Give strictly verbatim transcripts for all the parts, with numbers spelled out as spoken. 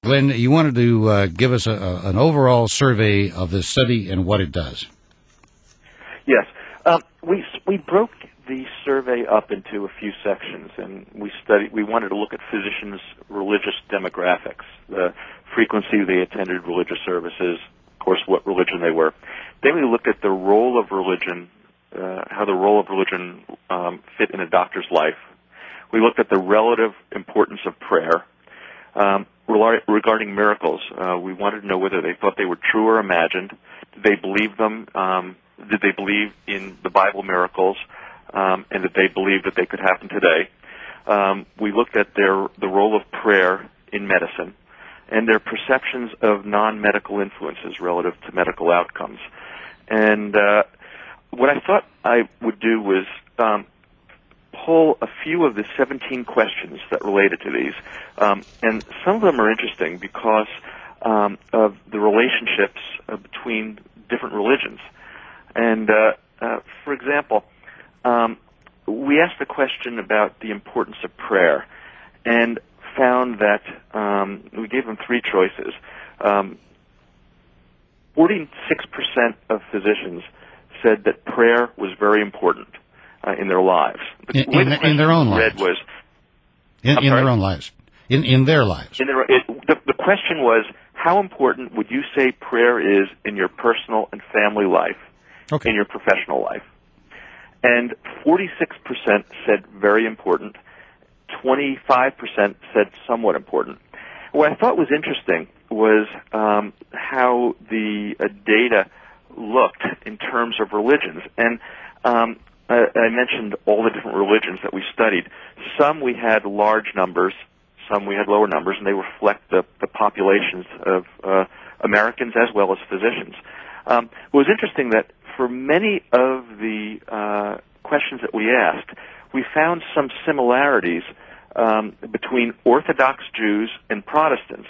Glenn, you wanted to uh, give us a, a, an overall survey of this study and what it does. Yes. Um, we we broke the survey up into a few sections, and we studied. We wanted to look at physicians' religious demographics, the frequency they attended religious services, of course, what religion they were. Then we looked at the role of religion, uh, how the role of religion um, fit in a doctor's life. We looked at the relative importance of prayer. Um, regarding miracles, uh, we wanted to know whether they thought they were true or imagined. Did they believe them? Um, did they believe in the Bible miracles? Um, and did they believe that they could happen today? Um, we looked at their the role of prayer in medicine and their perceptions of non-medical influences relative to medical outcomes. And uh, what I thought I would do was um, pull a few of the seventeen questions that related to these. Um, and some of them are interesting because um, of the relationships uh, between different religions. And, uh, uh, for example, um, we asked a question about the importance of prayer and found that um, we gave them three choices. Um, forty-six percent of physicians said that prayer was very important uh, in their lives. The in, in, the in their own lives. Was, in in their own lives. In, in their lives. In their, it, the, the question was, how important would you say prayer is in your personal and family life, okay. in your professional life? And forty-six percent said very important. twenty-five percent said somewhat important. What I thought was interesting was um, how the uh, data looked in terms of religions. And um, I, I mentioned all the different religions that we studied. Some we had large numbers, some we had lower numbers, and they reflect the, the populations of uh, Americans as well as physicians. Um, it was interesting that for many of the uh, questions that we asked, we found some similarities um, between Orthodox Jews and Protestants,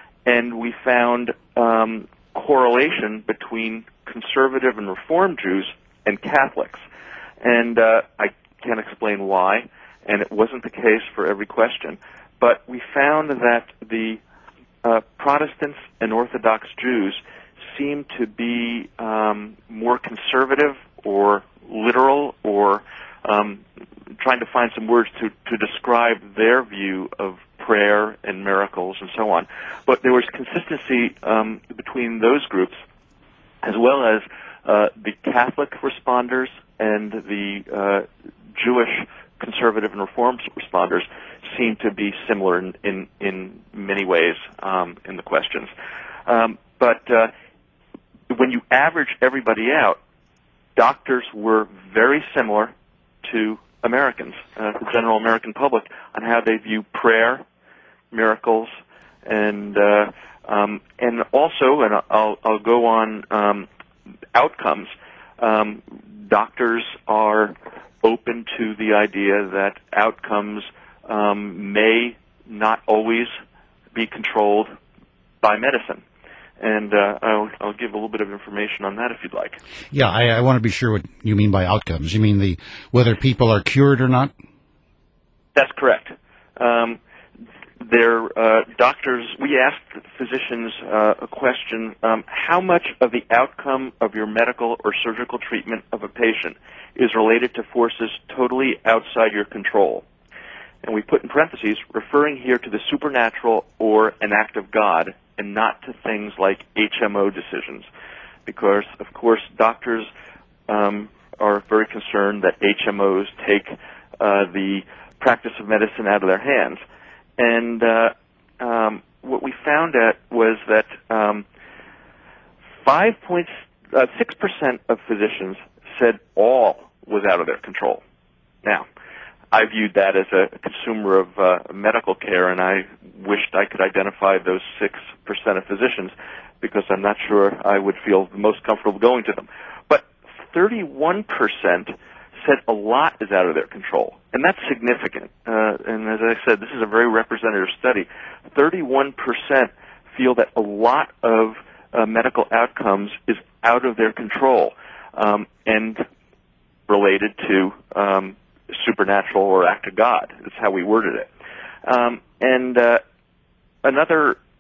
and we found um, correlation between conservative and Reformed Jews and Catholics. And uh, I can't explain why, and it wasn't the case for every question, but we found that the uh, Protestants and Orthodox Jews seem to be um, more conservative or literal or um, trying to find some words to, to describe their view of prayer and miracles and so on. But there was consistency um, between those groups as well as uh, the Catholic responders and the uh, Jewish conservative and Reformed responders seem to be similar in, in, in many ways um, in the questions. Um, but uh, when you average everybody out, doctors were very similar to Americans, uh, the general American public, on how they view prayer, miracles, and uh, um, and also, and I'll, I'll go on um, outcomes. Um, doctors are open to the idea that outcomes um, may not always be controlled by medicine. And uh, I'll, I'll give a little bit of information on that if you'd like. Yeah, I, I want to be sure what you mean by outcomes. You mean the whether people are cured or not? That's correct. Um, their uh, doctors, we asked physicians uh, a question, um, how much of the outcome of your medical or surgical treatment of a patient is related to forces totally outside your control? And we put in parentheses, referring here to the supernatural or an act of God, and not to things like H M O decisions, because, of course, doctors um, are very concerned that H M Os take uh, the practice of medicine out of their hands. And uh, um, what we found out was that um, five point six percent of physicians said all was out of their control. Now, I viewed that as a consumer of uh, medical care, and I wished I could identify those six percent of physicians because I'm not sure I would feel the most comfortable going to them. But thirty-one percent said a lot is out of their control, and that's significant. Uh, and as I said, this is a very representative study. thirty-one percent feel that a lot of uh, medical outcomes is out of their control um, and related to um, supernatural or act of God. That's how we worded it. Um, and uh, another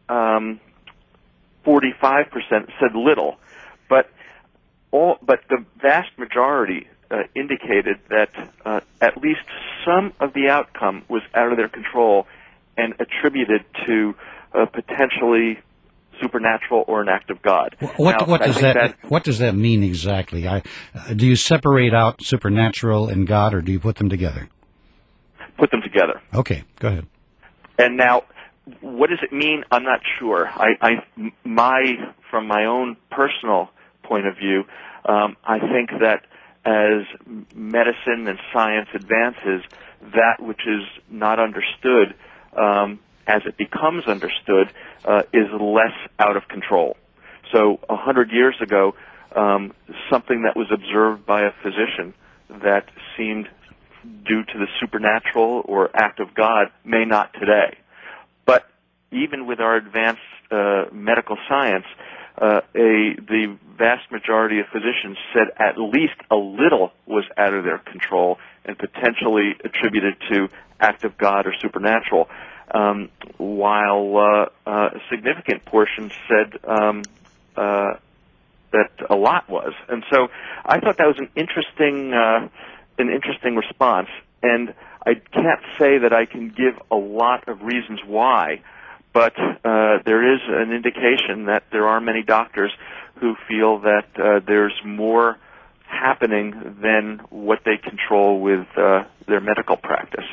um, forty-five percent said little, but all but the vast majority uh, indicated that uh, at least some of the outcome was out of their control and attributed to uh, potentially supernatural or an act of God. What, now, what does that, that what does that mean exactly? I, uh, do you separate out supernatural and God, or do you put them together? Put them together. Okay, go ahead. And now, what does it mean? I'm not sure. I, I my from my own personal point of view, um, I think that as medicine and science advances, that which is not understood, um, as it becomes understood, uh, is less out of control. So a hundred years ago, um, something that was observed by a physician that seemed due to the supernatural or act of God may not today. But even with our advanced uh, medical science, uh, a the vast majority of physicians said at least a little was out of their control and potentially attributed to act of God or supernatural. Um, while uh, uh, a significant portion said um, uh, that a lot was, and so I thought that was an interesting, uh, an interesting response. And I can't say that I can give a lot of reasons why, but uh, there is an indication that there are many doctors who feel that uh, there's more happening than what they control with uh, their medical practice.